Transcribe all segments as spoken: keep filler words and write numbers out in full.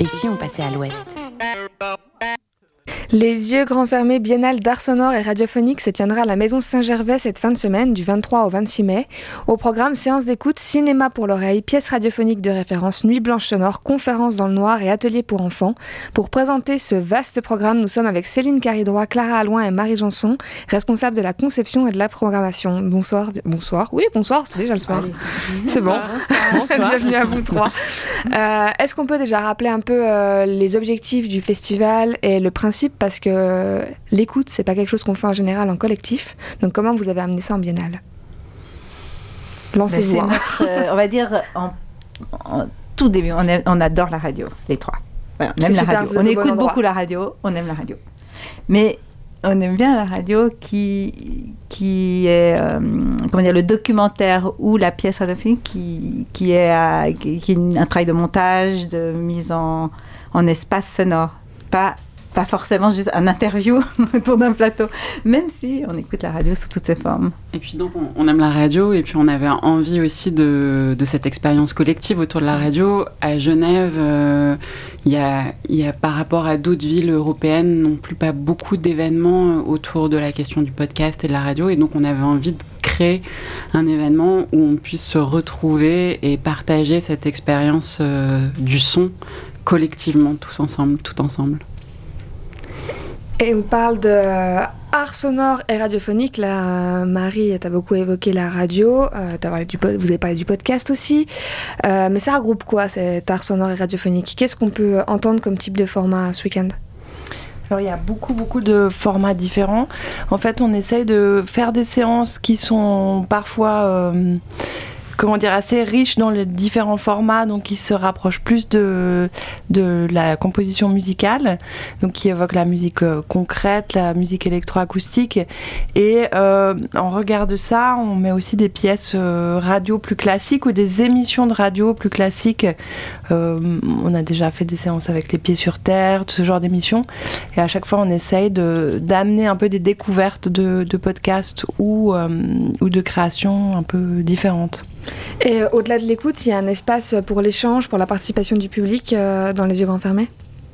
Et si on passait à l'ouest ? Les yeux grands fermés biennale d'art sonore et radiophonique se tiendra à la Maison Saint-Gervais cette fin de semaine du vingt-trois au vingt-six mai. Au programme, séance d'écoute, cinéma pour l'oreille, pièces radiophoniques de référence, nuit blanche sonore, conférences dans le noir et ateliers pour enfants. Pour présenter ce vaste programme, nous sommes avec Céline Caridroit, Clara Allouin et Marie Janson, responsables de la conception et de la programmation. Bonsoir, bonsoir, oui bonsoir, c'est déjà le soir. Allez. C'est bonsoir. Bon, bonsoir. Bienvenue à vous trois. Euh, est-ce qu'on peut déjà rappeler un peu euh, les objectifs du festival et le principe, parce que l'écoute, c'est pas quelque chose qu'on fait en général en collectif. Donc comment vous avez amené ça en biennale ? Lancez-vous. Ben, c'est notre, euh, on va dire, en, en tout début, on, est, on adore la radio, les trois. Voilà, on aime la radio. On écoute bon beaucoup la radio, on aime la radio. Mais on aime bien la radio qui, qui est, euh, comment dire, le documentaire ou la pièce radiophonique qui, qui est, à, qui, qui est un travail de montage, de mise en, en espace sonore. Pas Pas forcément juste un interview autour d'un plateau, même si on écoute la radio sous toutes ses formes. Et puis donc on, on aime la radio et puis on avait envie aussi de, de cette expérience collective autour de la radio. À Genève, il euh, y, a, y a par rapport à d'autres villes européennes non plus pas beaucoup d'événements autour de la question du podcast et de la radio, et donc on avait envie de créer un événement où on puisse se retrouver et partager cette expérience euh, du son collectivement, tous ensemble, tout ensemble. Et on parle de art sonore et radiophonique. Là, Marie, tu as beaucoup évoqué la radio, euh, t'as parlé du, vous avez parlé du podcast aussi. Euh, mais ça regroupe quoi, cet art sonore et radiophonique ? Qu'est-ce qu'on peut entendre comme type de format ce week-end ? Alors, il y a beaucoup, beaucoup de formats différents. En fait, on essaye de faire des séances qui sont parfois... Euh, comment dire, assez riche dans les différents formats, donc qui se rapproche plus de, de la composition musicale, donc qui évoque la musique euh, concrète, la musique électroacoustique. Et euh, en regard de ça, on met aussi des pièces euh, radio plus classiques ou des émissions de radio plus classiques. Euh, on a déjà fait des séances avec Les Pieds sur Terre, ce genre d'émissions. Et à chaque fois, on essaye de, d'amener un peu des découvertes de, de podcasts ou, euh, ou de créations un peu différentes. Et au-delà de l'écoute, il y a un espace pour l'échange, pour la participation du public euh, dans Les Yeux grands fermés ?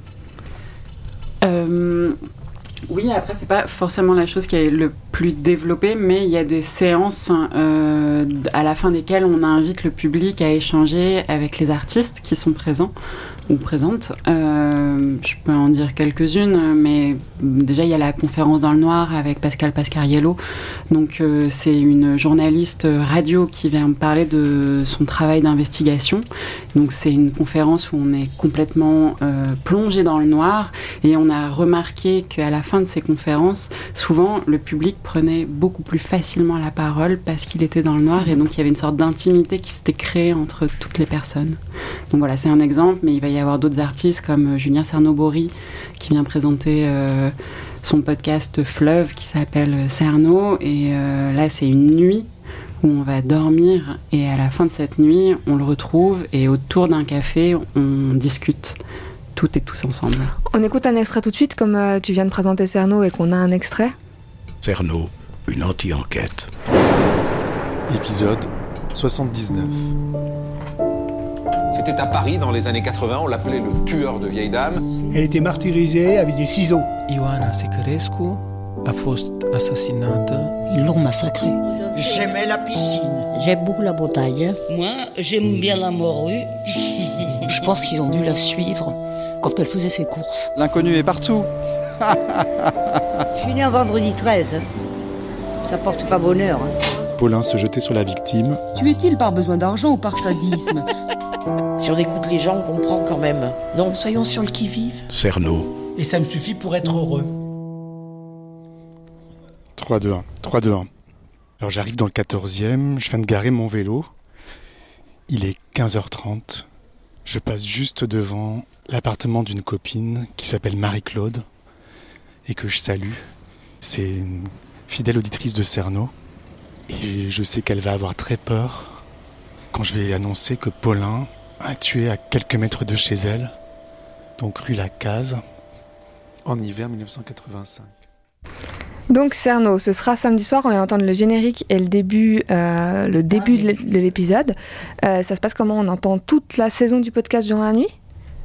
euh, Oui, après, c'est pas forcément la chose qui est le plus développée, mais il y a des séances euh, à la fin desquelles on invite le public à échanger avec les artistes qui sont présents ou présentes. Euh, je peux en dire quelques-unes, mais déjà il y a la conférence dans le noir avec Pascal Pascariello. Donc euh, c'est une journaliste radio qui vient me parler de son travail d'investigation. Donc c'est une conférence où on est complètement euh, plongé dans le noir, et on a remarqué qu'à la fin de ces conférences, souvent le public prenait beaucoup plus facilement la parole parce qu'il était dans le noir, et donc il y avait une sorte d'intimité qui s'était créée entre toutes les personnes. Donc voilà, c'est un exemple, mais il va y avoir d'autres artistes comme Julien Cernobori qui vient présenter euh, son podcast Fleuve qui s'appelle Cerno, et euh, là c'est une nuit où on va dormir, et à la fin de cette nuit on le retrouve et autour d'un café on discute toutes et tous ensemble. On écoute un extrait tout de suite, comme euh, tu viens de présenter Cerno et qu'on a un extrait. Cerno, une anti-enquête. Épisode soixante-dix-neuf. C'était à Paris dans les années quatre-vingts, on l'appelait le tueur de vieilles dames. Elle était martyrisée avec des ciseaux. Ioana Secarescu a fost assassinata. Ils l'ont massacrée. J'aimais la piscine. J'aime beaucoup la Bretagne. Moi, j'aime bien la morue. Je pense qu'ils ont dû la suivre quand elle faisait ses courses. L'inconnu est partout. Je suis né un vendredi treize. Ça porte pas bonheur. Paulin se jetait sur la victime. Tue-t-il par besoin d'argent ou par sadisme ? Si on écoute les gens, on comprend quand même. Donc soyons sur le qui-vive. Cerno. Et ça me suffit pour être heureux. trois deux un. trois deux un. Alors j'arrive dans le quatorzième, je viens de garer mon vélo. Il est quinze heures trente. Je passe juste devant l'appartement d'une copine qui s'appelle Marie-Claude et que je salue. C'est une fidèle auditrice de Cerno. Et je sais qu'elle va avoir très peur quand je vais annoncer que Paulin a tué à quelques mètres de chez elle, donc rue Lacaze, en hiver dix-neuf cent quatre-vingt-cinq. Donc Cerno, ce sera samedi soir, on vient d'entendre le générique et le début, euh, le début de l'épisode. Euh, ça se passe comment ? On entend toute la saison du podcast durant la nuit ?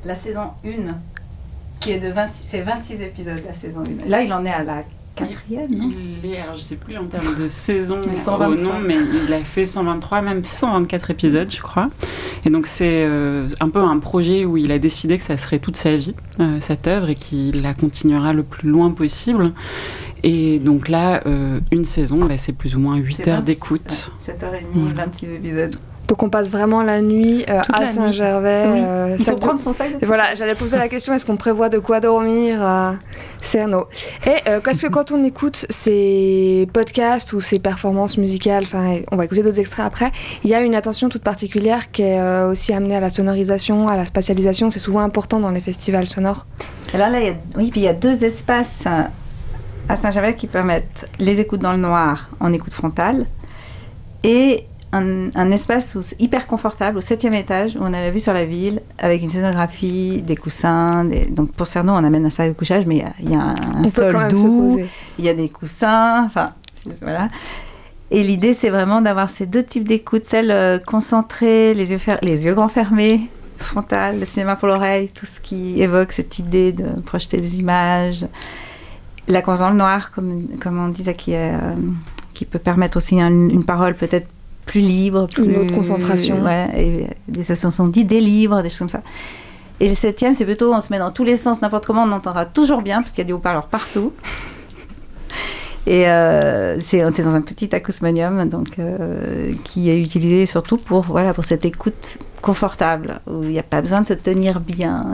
la saison un, qui est de vingt-six, c'est vingt-six épisodes, la saison un. Là, il en est à la quatrième, non ? Il est, alors je sais plus en termes de saison cent vingt-trois. au nom, mais il a fait cent vingt-trois, même cent vingt-quatre épisodes, je crois. Et donc c'est euh, un peu un projet où il a décidé que ça serait toute sa vie, euh, cette œuvre, et qu'il la continuera le plus loin possible. Et donc là, euh, une saison, bah, c'est plus ou moins huit heures d'écoute. Ouais, sept heures trente, ouais. vingt-six épisodes. Donc on passe vraiment la nuit euh, à Saint-Gervais. Oui. Euh, Il faut prendre son sac. Et voilà, j'allais poser la question, est-ce qu'on prévoit de quoi dormir à Cerno ? Et euh, parce que quand on écoute ces podcasts ou ces performances musicales, enfin, on va écouter d'autres extraits après, il y a une attention toute particulière qui est euh, aussi amenée à la sonorisation, à la spatialisation. C'est souvent important dans les festivals sonores. Alors là, il y a, oui, puis il y a deux espaces à Saint-Gervais qui permettent les écoutes dans le noir en écoute frontale et Un, un espace où c'est hyper confortable, au septième étage, où on a la vue sur la ville, avec une scénographie, des coussins. Des... Donc pour Cerno, on amène un sac de couchage, mais il y a, y a un, un sol doux, il y a des coussins, enfin, voilà. Et l'idée, c'est vraiment d'avoir ces deux types d'écoute, celle euh, concentrée, les yeux, fer... les yeux grands fermés, frontale, le cinéma pour l'oreille, tout ce qui évoque cette idée de projeter des images. La conscience dans le noir, comme, comme on disait, qui, est, euh, qui peut permettre aussi une, une parole peut-être plus libre, plus, une autre concentration. Ouais, et des associations d'idées libres, des choses comme ça. Et le septième, c'est plutôt, on se met dans tous les sens, n'importe comment, on entendra toujours bien, parce qu'il y a des haut-parleurs partout. Et euh, c'est, on est dans un petit acousmonium, donc, euh, qui est utilisé surtout pour, voilà, pour cette écoute confortable, où il n'y a pas besoin de se tenir bien.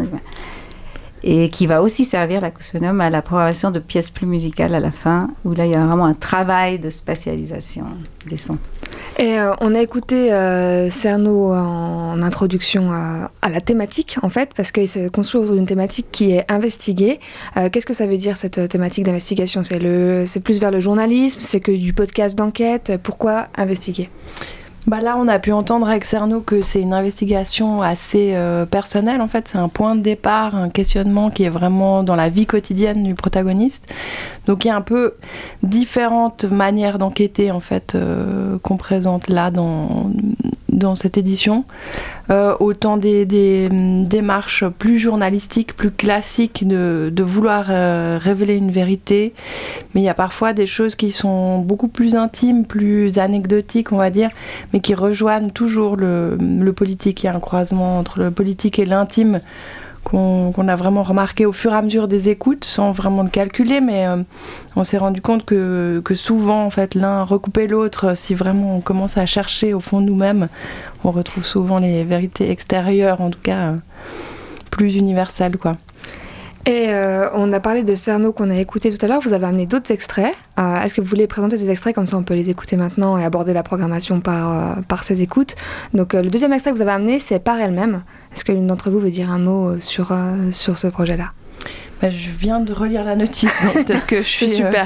Et qui va aussi servir l'acousmonium à la programmation de pièces plus musicales à la fin, où là, il y a vraiment un travail de spatialisation des sons. Et euh, on a écouté euh, Cerno en introduction à, à la thématique, en fait, parce qu'il s'est construit autour d'une thématique qui est investiguée. Euh, qu'est-ce que ça veut dire, cette thématique d'investigation ? C'est, le, c'est plus vers le journalisme, c'est que du podcast d'enquête. Pourquoi investiguer ? Bah là, on a pu entendre avec Cerno que c'est une investigation assez euh, personnelle. En fait, c'est un point de départ, un questionnement qui est vraiment dans la vie quotidienne du protagoniste. Donc, il y a un peu différentes manières d'enquêter, en fait, euh, qu'on présente là dans, dans cette édition. Euh, autant des, des démarches plus journalistiques, plus classiques de, de vouloir euh, révéler une vérité. Mais il y a parfois des choses qui sont beaucoup plus intimes, plus anecdotiques, on va dire, mais qui rejoignent toujours le, le politique. Il y a un croisement entre le politique et l'intime qu'on, qu'on a vraiment remarqué au fur et à mesure des écoutes, sans vraiment le calculer, mais euh, on s'est rendu compte que, que souvent, en fait, l'un recoupait l'autre. Si vraiment on commence à chercher au fond de nous-mêmes, on retrouve souvent les vérités extérieures, en tout cas euh, plus universelles, quoi. Et euh, on a parlé de Cerno qu'on a écouté tout à l'heure, vous avez amené d'autres extraits. Euh, est-ce que vous voulez présenter ces extraits, comme ça on peut les écouter maintenant et aborder la programmation par, euh, par ces écoutes. Donc euh, le deuxième extrait que vous avez amené, c'est Par elle-même. Est-ce que l'une d'entre vous veut dire un mot sur, euh, sur ce projet-là ? Bah, je viens de relire la notice, donc peut-être que je suis... C'est super.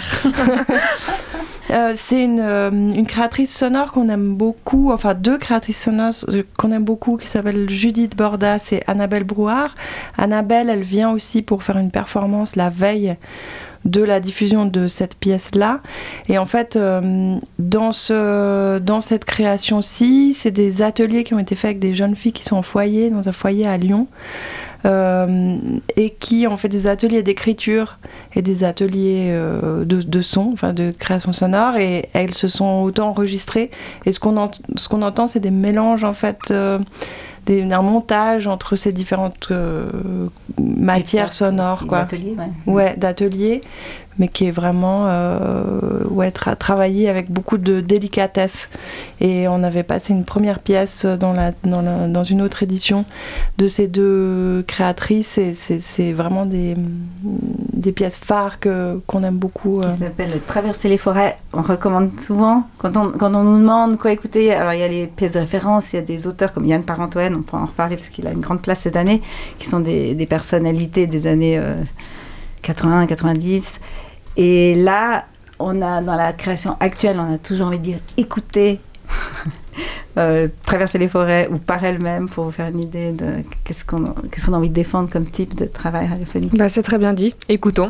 Euh, c'est une, euh, une créatrice sonore qu'on aime beaucoup, enfin deux créatrices sonores qu'on aime beaucoup, qui s'appellent Judith Bordas et Annabelle Brouard. Annabelle, elle vient aussi pour faire une performance la veille de la diffusion de cette pièce-là. Et en fait, euh, dans, ce, dans cette création-ci, c'est des ateliers qui ont été faits avec des jeunes filles qui sont en foyer, dans un foyer à Lyon. Euh, et qui ont fait des ateliers d'écriture et des ateliers euh, de, de son, enfin de création sonore, et elles se sont autant enregistrées. Et ce qu'on, ent- ce qu'on entend, c'est des mélanges, en fait, euh, des, un montage entre ces différentes euh, matières sonores, quoi. D'ateliers, ouais. Ouais, d'ateliers, mais qui est vraiment euh, ouais, tra- travaillé avec beaucoup de délicatesse. Et on avait passé une première pièce dans, la, dans, la, dans une autre édition de ces deux créatrices, et c'est, c'est vraiment des, des pièces phares que, qu'on aime beaucoup. Qui euh. s'appelle Traverser les forêts. On recommande souvent, quand on, quand on nous demande quoi écouter, alors il y a les pièces de référence, il y a des auteurs comme Yann Parentoen, on pourra en reparler parce qu'il a une grande place cette année, qui sont des, des personnalités des années euh, quatre-vingts quatre-vingt-dix. Et là, on a, dans la création actuelle, on a toujours envie de dire écoutez, euh, Traverser les forêts ou Par elle-même, pour vous faire une idée de qu'est-ce qu'on, qu'est-ce qu'on a envie de défendre comme type de travail radiophonique. Bah, c'est très bien dit. Écoutons.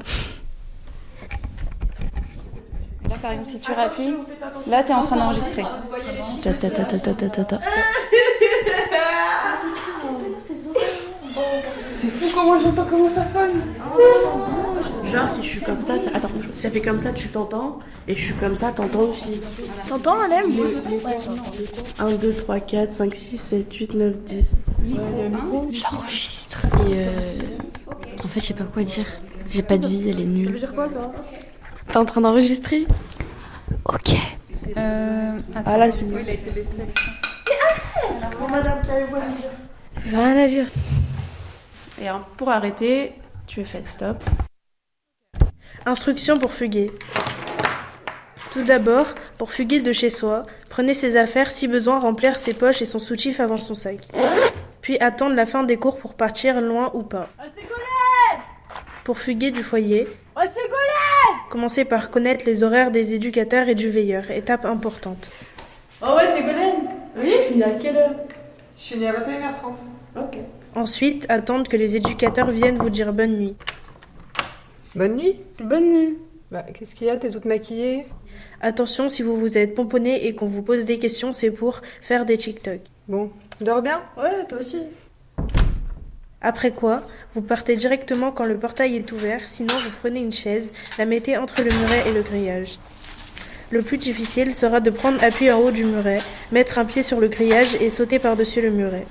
Là, par exemple, si tu rappuies, là, tu es en train d'enregistrer. Ta, ta, ta, ta, ta, ta, ta. C'est fou comment j'entends comment ça sonne. Genre si je suis comme ça, ça... Attends, ça fait comme ça, tu t'entends. Et je suis comme ça, t'entends aussi. T'entends, Alem? un, deux, trois, quatre, cinq, six, sept, huit, neuf, dix. J'enregistre. Et euh... En fait, je sais pas quoi dire. J'ai pas de vie, elle est nulle. Ça veut dire quoi, ça? T'es en train d'enregistrer? Ok. Euh... Attends. Ah là, c'est Oui, il a été baissé. Bon, madame, qu'avez-vous à me dire? J'ai rien à dire. Et alors, pour arrêter, tu fais stop. Instructions pour fuguer. Tout d'abord, pour fuguer de chez soi, prenez ses affaires, si besoin, remplir ses poches et son soutif avant son sac. Puis attendre la fin des cours pour partir loin ou pas. Oh, Ségolène! Pour fuguer du foyer, oh, Ségolène! Commencez par connaître les horaires des éducateurs et du veilleur, étape importante. Oh ouais, Ségolène! Oui, tu finis à quelle heure? Je suis née à vingt et une heures trente. Ok. Ensuite, attendre que les éducateurs viennent vous dire bonne nuit. Bonne nuit? Bonne nuit. Bah, qu'est-ce qu'il y a? T'es toute maquillée? Attention, si vous vous êtes pomponné et qu'on vous pose des questions, c'est pour faire des TikTok. Bon, dors bien? Ouais, toi aussi. Après quoi, vous partez directement quand le portail est ouvert, sinon vous prenez une chaise, la mettez entre le muret et le grillage. Le plus difficile sera de prendre appui en haut du muret, mettre un pied sur le grillage et sauter par-dessus le muret.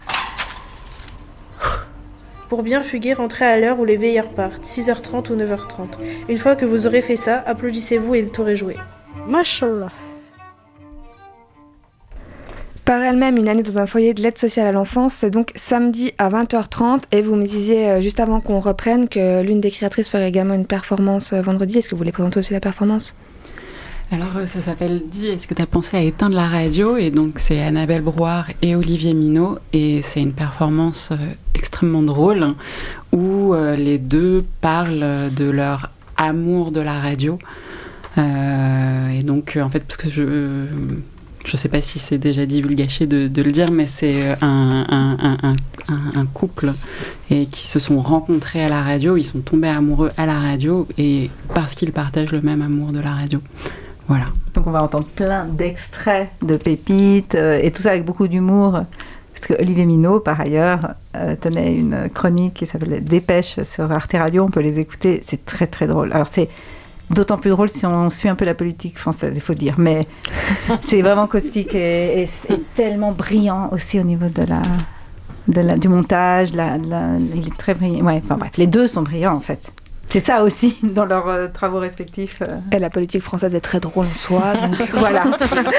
Pour bien fuguer, rentrez à l'heure où les veilleurs partent, six heures trente ou neuf heures trente. Une fois que vous aurez fait ça, applaudissez-vous et le tour est joué. Mashallah. Par elle-même, une année dans un foyer de l'aide sociale à l'enfance, c'est donc samedi à vingt heures trente. Et vous me disiez, juste avant qu'on reprenne, que l'une des créatrices ferait également une performance vendredi. Est-ce que vous voulez présenter aussi la performance ? Alors ça s'appelle « Dis, est-ce que tu as pensé à éteindre la radio ?» Et donc c'est Annabelle Brouard et Olivier Minot. Et c'est une performance euh, extrêmement drôle où euh, les deux parlent de leur amour de la radio. Euh, et donc en fait, parce que je... Euh, je ne sais pas si c'est déjà divulgaché de, de le dire, mais c'est un, un, un, un, un couple et qui se sont rencontrés à la radio. Ils sont tombés amoureux à la radio et parce qu'ils partagent le même amour de la radio. Voilà. Donc on va entendre plein d'extraits de pépites euh, et tout ça avec beaucoup d'humour. Parce que Olivier Minot, par ailleurs, euh, tenait une chronique qui s'appelle Dépêche sur Arte Radio. On peut les écouter, c'est très très drôle. Alors c'est d'autant plus drôle si on suit un peu la politique française, il faut dire. Mais c'est vraiment caustique et, et, et tellement brillant aussi au niveau de la, de la, du montage. La, la, il est très brillant. Ouais, enfin bref, les deux sont brillants en fait. C'est ça aussi dans leurs euh, travaux respectifs. Euh. Et la politique française est très drôle en soi. Donc voilà.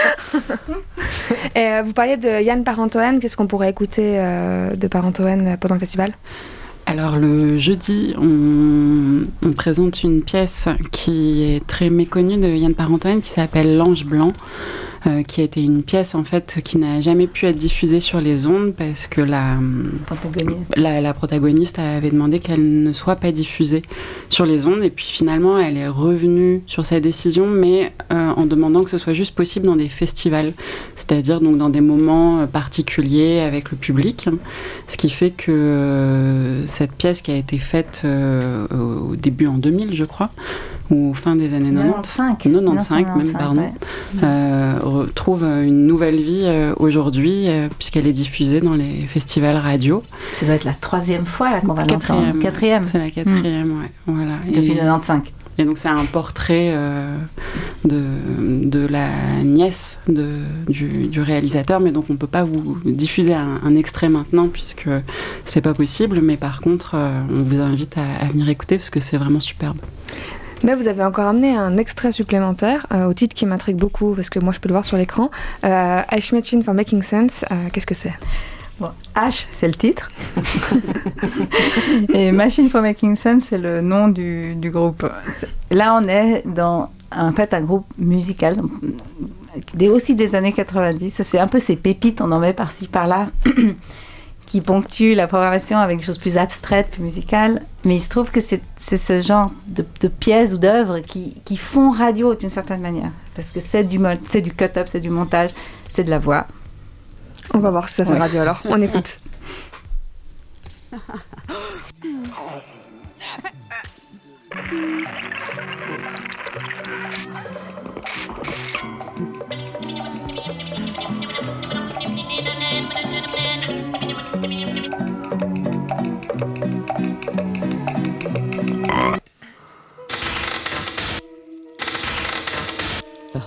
Et, euh, vous parliez de Yann Parentoen. Qu'est-ce qu'on pourrait écouter euh, de Parentoen pendant le festival ? Alors le jeudi, on, on présente une pièce qui est très méconnue de Yann Parentoen qui s'appelle L'Ange Blanc, euh, qui a été une pièce en fait qui n'a jamais pu être diffusée sur les ondes parce que la protagoniste, la, la protagoniste avait demandé qu'elle ne soit pas diffusée sur les ondes et puis finalement elle est revenue sur sa décision mais euh, en demandant que ce soit juste possible dans des festivals, c'est-à-dire donc dans des moments particuliers avec le public, ce qui fait que euh, cette pièce qui a été faite euh, au début en deux mille je crois ou fin des années quatre-vingt-quinze, quatre-vingt-quinze même pardon, ouais. euh, retrouve une nouvelle vie euh, aujourd'hui euh, puisqu'elle est diffusée dans les festivals radio. Ça doit être la troisième fois là qu'on va quatrième, l'entendre. Quatrième. C'est la quatrième, mmh. ouais. Voilà. Depuis quatre-vingt-quinze. Et donc c'est un portrait euh, de, de la nièce de, du, du réalisateur, mais donc on ne peut pas vous diffuser un, un extrait maintenant puisque c'est pas possible, mais par contre euh, on vous invite à, à venir écouter parce que c'est vraiment superbe. Mais vous avez encore amené un extrait supplémentaire euh, au titre qui m'intrigue beaucoup parce que moi je peux le voir sur l'écran. Euh, H Machine for Making Sense, euh, qu'est-ce que c'est ? Bon, H, c'est le titre. Et Machine for Making Sense, c'est le nom du, du groupe. Là, on est dans en fait, un groupe musical, aussi des années quatre-vingt-dix. C'est un peu ces pépites, on en met par-ci, par-là, qui ponctuent la programmation avec des choses plus abstraites, plus musicales. Mais il se trouve que c'est, c'est ce genre de, de pièces ou d'œuvres qui, qui font radio d'une certaine manière. Parce que c'est du, c'est du cut-up, c'est du montage, c'est de la voix. On va voir si ça fait ouais. radio alors. On écoute.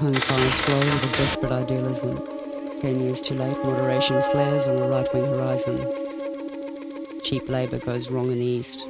hung fires flow with a desperate idealism. Ten years too late, moderation flares on a right-wing horizon. Cheap labour goes wrong in the east.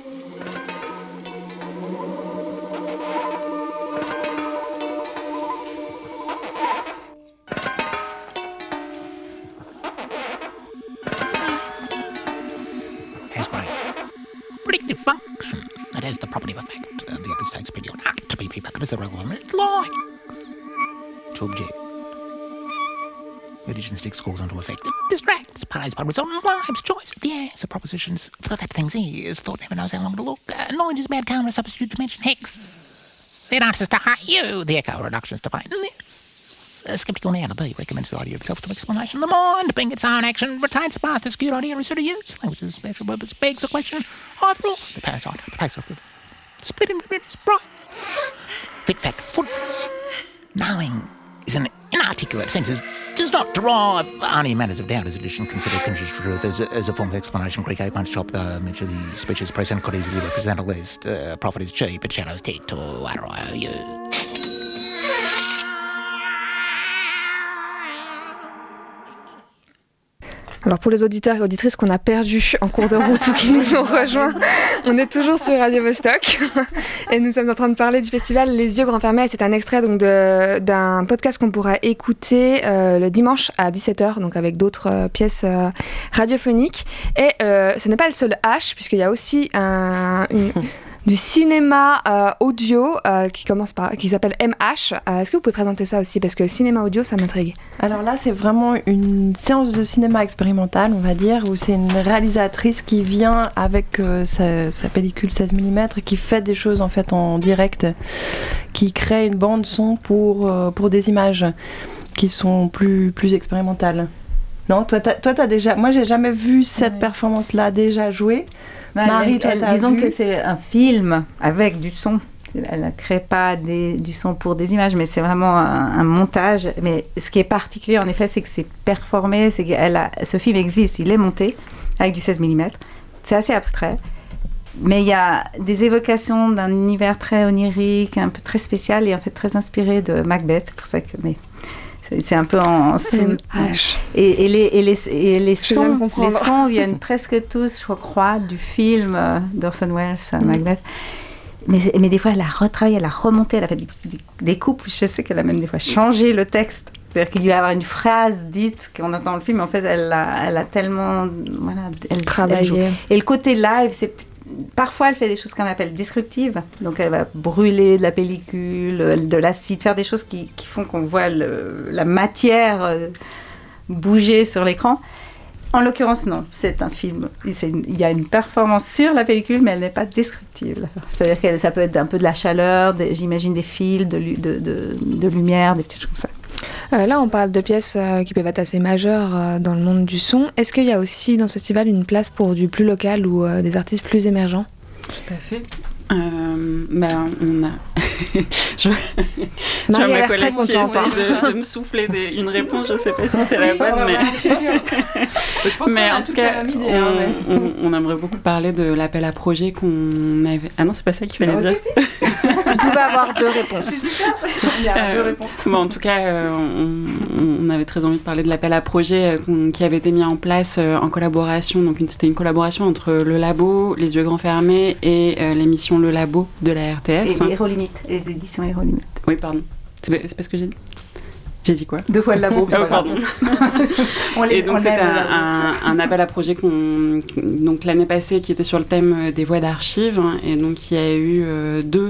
Has great predictive function. It has the property of effect. Uh, the opposite takes pity on art to be people as the requirement likes to object. Religion sticks calls onto effect. It distracts, pays by result, and vibes, choice. The answer propositions for that thing's ears. Thought never knows how long to look. Uh, knowledge is bad counter substitute dimension hex. It answers to high you. The echo reductions to pain. This uh, skeptical now to be recommends the idea of self-explanation. The mind, being its own action, retains the past skewed idea is sort of use. Language is special purpose begs the question. After all, the parasite, the pace of the split in is bright. Fit, fat, foot. Knowing is an inarticulate sense. Does not derive only matters of doubt as edition considered conscious truth as a, as a form of explanation. Greek ape punch chop, uh, much of the speeches present could easily represent a list. Uh, profit is cheap, but shadows tick to R I O U. Alors pour les auditeurs et auditrices qu'on a perdus en cours de route ou qui nous ont rejoints, on est toujours sur Radio Vostok et nous sommes en train de parler du festival Les Yeux Grands Fermés. C'est un extrait donc de, d'un podcast qu'on pourra écouter euh, le dimanche à dix-sept heures, donc avec d'autres euh, pièces euh, radiophoniques. Et euh, ce n'est pas le seul H, puisqu'il y a aussi un, une... du cinéma euh, audio euh, qui commence par, qui s'appelle M H. Euh, est-ce que vous pouvez présenter ça aussi, parce que le cinéma audio, ça m'intrigue. Alors là, c'est vraiment une séance de cinéma expérimentale, on va dire, où c'est une réalisatrice qui vient avec euh, sa, sa pellicule seize millimètres et qui fait des choses en fait en direct, qui crée une bande son pour euh, pour des images qui sont plus plus expérimentales. Non, toi, t'as, toi, t'as déjà. Moi, j'ai jamais vu cette ouais. performance-là déjà jouée. Non, Marie, elle, toi, elle, disons vu... que c'est un film avec du son. Elle ne crée pas des, du son pour des images, mais c'est vraiment un, un montage. Mais ce qui est particulier, en effet, c'est que c'est performé. C'est qu'elle a, ce film existe, il est monté avec du seize millimètres. C'est assez abstrait. Mais il y a des évocations d'un univers très onirique, un peu très spécial et en fait très inspiré de Macbeth. C'est pour ça que... Mais, c'est un peu en... Sous, et, et les, et les, et les, sons, les sons viennent presque tous, je crois, du film d'Orson Welles, mm. Macbeth. Mais, mais des fois, elle a retravaillé, elle a remonté, elle a fait des, des, des couples. Je sais qu'elle a même des fois changé le texte. C'est-à-dire qu'il y a une phrase dite qu'on entend dans le film, mais en fait, elle a, elle a tellement... Voilà, elle, travaillé. Elle et le côté live, c'est... Parfois, elle fait des choses qu'on appelle disruptives. Donc, elle va brûler de la pellicule, de l'acide, faire des choses qui, qui font qu'on voit le, la matière euh, bouger sur l'écran. En l'occurrence, non. C'est un film. C'est une, il y a une performance sur la pellicule, mais elle n'est pas descriptive. C'est-à-dire que ça peut être un peu de la chaleur, des, j'imagine des fils, de, de, de, de lumière, des petites choses comme ça. Euh, là, on parle de pièces euh, qui peuvent être assez majeures euh, dans le monde du son. Est-ce qu'il y a aussi dans ce festival une place pour du plus local ou euh, des artistes plus émergents ? Tout à fait. Euh, ben, on a. je Marie a l'air très contente de, de me souffler des, une réponse. Je ne sais pas si c'est la bonne, mais. mais en tout cas, idée, on, hein, mais... on, on aimerait beaucoup parler de l'appel à projet qu'on avait. Ah non, c'est pas ça qu'il fallait non, dire. Si, si. Vous pouvez avoir deux réponses. Il y a euh, deux réponses. Bon, en tout cas, euh, on, on avait très envie de parler de l'appel à projet euh, qui avait été mis en place euh, en collaboration. Donc, une, c'était une collaboration entre le labo, Les Yeux Grands Fermés et euh, l'émission Le Labo de la R T S. Et Héros Limite, les éditions Héros Limite. Oui, pardon. C'est, c'est pas ce que j'ai dit. J'ai dit quoi ? Deux fois le labo. Oh, pardon. on les, et donc, c'était un, un, un appel à projet qu'on, donc, l'année passée qui était sur le thème des voix d'archives. Et donc, il y a eu euh, deux,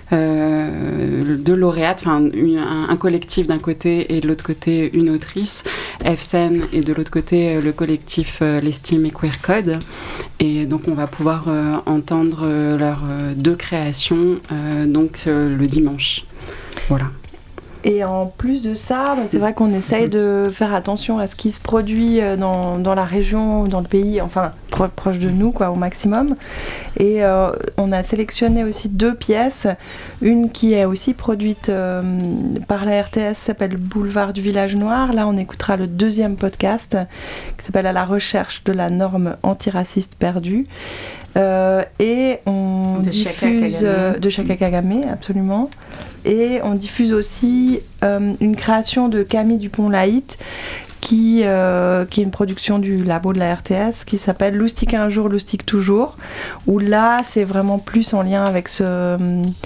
euh, deux lauréates, enfin, un, un collectif d'un côté et de l'autre côté, une autrice, F S N, et de l'autre côté, le collectif euh, L'Estime et Queer Code. Et donc, on va pouvoir euh, entendre euh, leurs euh, deux créations euh, donc, euh, le dimanche. Voilà. Et en plus de ça, bah, c'est vrai qu'on essaye de faire attention à ce qui se produit dans, dans la région, dans le pays, enfin pro- proche de nous quoi, au maximum. Et euh, on a sélectionné aussi deux pièces. Une qui est aussi produite euh, par la R T S, s'appelle Boulevard du Village Noir. Là, on écoutera le deuxième podcast qui s'appelle À la recherche de la norme antiraciste perdue. Euh, et on, on de diffuse Shaka euh, de Shaka Kagame, absolument. Et on diffuse aussi euh, une création de Camille Dupont-Laït, qui, euh, qui est une production du labo de la R T S, qui s'appelle Loustic un jour, Loustic toujours, où là, c'est vraiment plus en lien avec ce...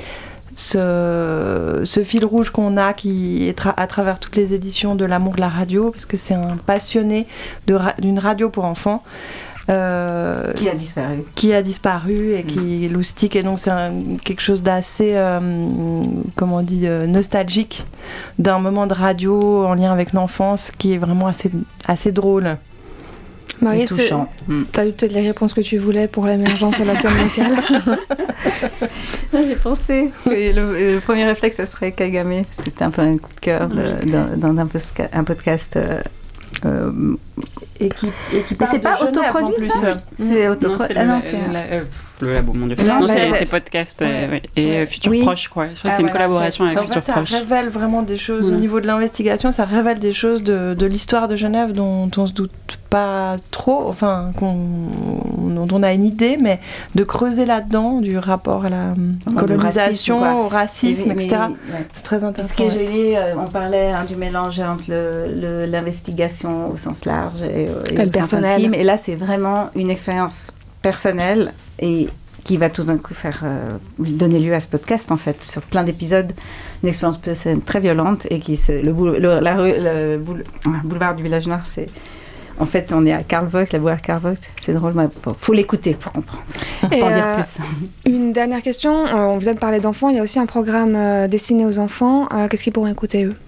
Ce, ce fil rouge qu'on a qui est tra- à travers toutes les éditions de l'amour de la radio, parce que c'est un passionné de ra- d'une radio pour enfants euh, qui a disparu qui a disparu et mmh. qui est loustique, et donc c'est un, quelque chose d'assez euh, comment on dit euh, nostalgique d'un moment de radio en lien avec l'enfance qui est vraiment assez, assez drôle. Marie, tu as eu toutes les réponses que tu voulais pour l'émergence à la scène locale. Non, j'ai pensé. Oui, le, le premier réflexe, ça serait Kagame. C'était un peu un coup de cœur de, dans, dans un, posca- un podcast. Euh, euh, et qui, et qui parle c'est de pas Genève, autoproduit, en plus. ça C'est autoproduit. Ah non, le, c'est la, un... la, euh, le labo, mon Dieu. Non, non, bah, c'est, bah, c'est podcast ouais. euh, ouais, et ouais. Futur oui. Proche, quoi. Je crois ah, c'est une voilà, collaboration c'est... avec en Futur fait, Proche. Ça révèle vraiment des choses mmh. au niveau de l'investigation, ça révèle des choses de, de l'histoire de Genève dont on se doute pas trop, enfin, qu'on, dont on a une idée, mais de creuser là-dedans du rapport à la enfin, colonisation, racisme, au racisme, mais, et cetera. Mais, ouais. C'est très intéressant. Ce qui est joli, euh, on parlait hein, du mélange entre le, le, l'investigation au sens large et, et, et le personnel. Intime. Et là, c'est vraiment une expérience personnelle et qui va tout d'un coup faire euh, donner lieu à ce podcast en fait sur plein d'épisodes, une expérience très violente et qui se, le, boule, le, la rue, le boule, boulevard du Village Nord, c'est en fait on est à Karl Vogt, la boulevard Karl Vogt, c'est drôle, mais faut, faut l'écouter pour comprendre. Et pour en euh, dire plus. Une dernière question, euh, on vient de parler d'enfants, il y a aussi un programme euh, destiné aux enfants. Euh, qu'est-ce qu'ils pourront écouter eux?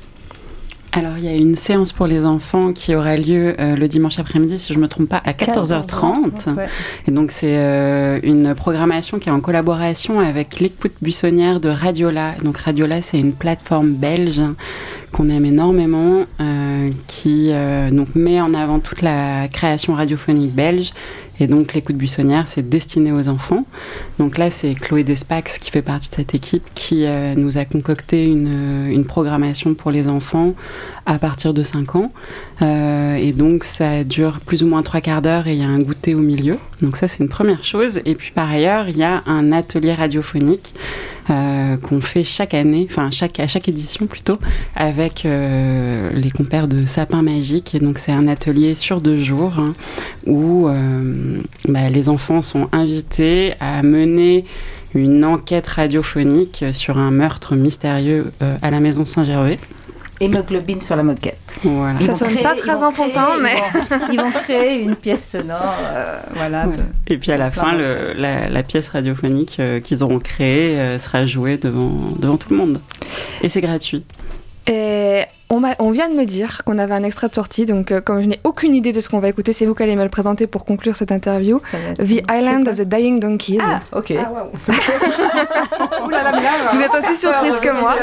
Alors, il y a une séance pour les enfants qui aura lieu euh, le dimanche après-midi, si je ne me trompe pas, à quatorze heures trente. Ouais. Et donc, c'est euh, une programmation qui est en collaboration avec l'écoute buissonnière de Radiola. Donc, Radiola, c'est une plateforme belge qu'on aime énormément, euh, qui euh, donc, met en avant toute la création radiophonique belge. Et donc, l'écoute buissonnière, c'est destiné aux enfants. Donc là, c'est Chloé Despax qui fait partie de cette équipe qui euh, nous a concocté une, une programmation pour les enfants à partir de cinq ans. Euh, et donc, ça dure plus ou moins trois quarts d'heure et il y a un goûter au milieu. Donc ça, c'est une première chose. Et puis, par ailleurs, il y a un atelier radiophonique euh, qu'on fait chaque année, enfin, chaque, à chaque édition plutôt, avec euh, les compères de Sapin Magique. Et donc, c'est un atelier sur deux jours hein, où... Euh, Bah, les enfants sont invités à mener une enquête radiophonique sur un meurtre mystérieux euh, à la maison Saint-Gervais. Hémoglobine sur la moquette. Voilà. Ça sonne créer, pas très enfantin, mais... Ils vont, ils vont créer une pièce sonore, euh, voilà. voilà. De, Et puis à la fin, le, la, la pièce radiophonique euh, qu'ils auront créée euh, sera jouée devant, devant tout le monde. Et c'est gratuit. Et on, m'a, on vient de me dire qu'on avait un extrait de sortie, donc euh, comme je n'ai aucune idée de ce qu'on va écouter, c'est vous qui allez me le présenter pour conclure cette interview. The Island of the Dying Donkeys. Ah, ok. Ah, wow. Ouh là là, mais là, vous êtes aussi surprise que moi.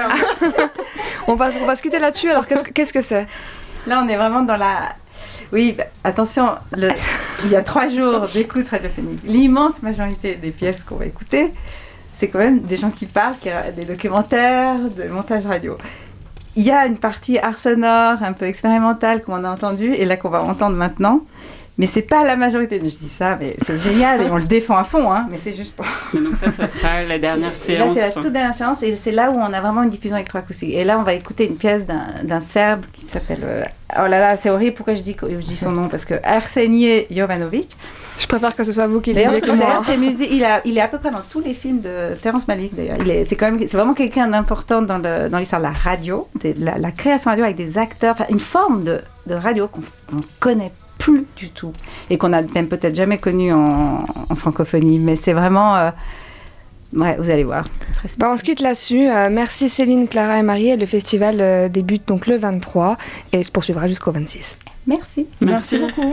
on, va, on va se quitter là-dessus, alors qu'est-ce, qu'est-ce que c'est? Là, on est vraiment dans la... Oui, bah, attention, le... il y a trois jours d'écoute radiophonique. L'immense majorité des pièces qu'on va écouter, c'est quand même des gens qui parlent, qui... des documentaires, des montages radio. Il y a une partie art sonore, un peu expérimentale, comme on a entendu, et là qu'on va entendre maintenant. Mais c'est pas la majorité. Je dis ça, mais c'est génial, et on le défend à fond, hein, mais c'est juste pour... Mais donc ça, ça sera la dernière séance. Là, c'est la toute dernière séance, et c'est là où on a vraiment une diffusion électroacoustique. Et là, on va écouter une pièce d'un, d'un Serbe qui s'appelle... Euh... Oh là là, c'est horrible, pourquoi je dis, je dis son nom? Parce que Arsenie Jovanovic. Je préfère que ce soit vous qui le disiez que moi. D'ailleurs, musées, il, a, il est à peu près dans tous les films de Terrence Malick, d'ailleurs. Il est, c'est, quand même, c'est vraiment quelqu'un d'important dans, le, dans l'histoire de la radio, de la, la création radio avec des acteurs, une forme de, de radio qu'on ne connaît plus du tout et qu'on n'a même peut-être jamais connue en, en francophonie. Mais c'est vraiment... Euh, ouais, vous allez voir. Bah, on se quitte là-dessus. Euh, merci Céline, Clara et Marie. Le festival euh, débute donc le vingt-trois et se poursuivra jusqu'au vingt-six. Merci. Merci, merci beaucoup.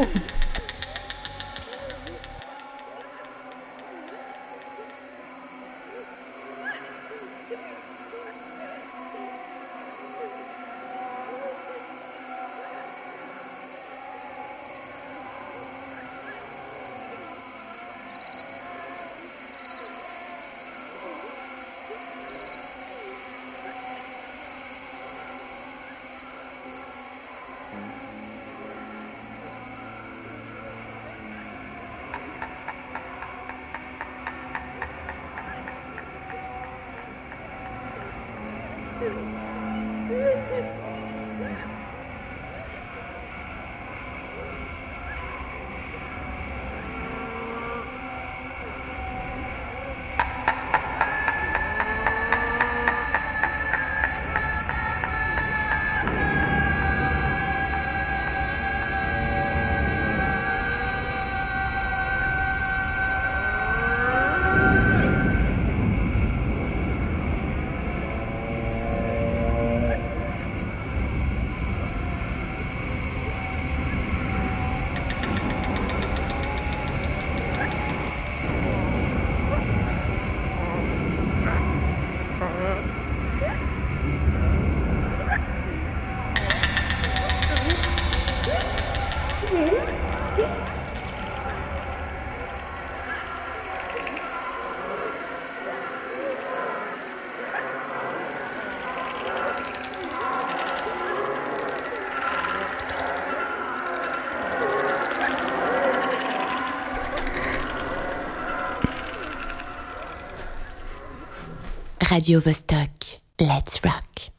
Radio Vostok, let's rock.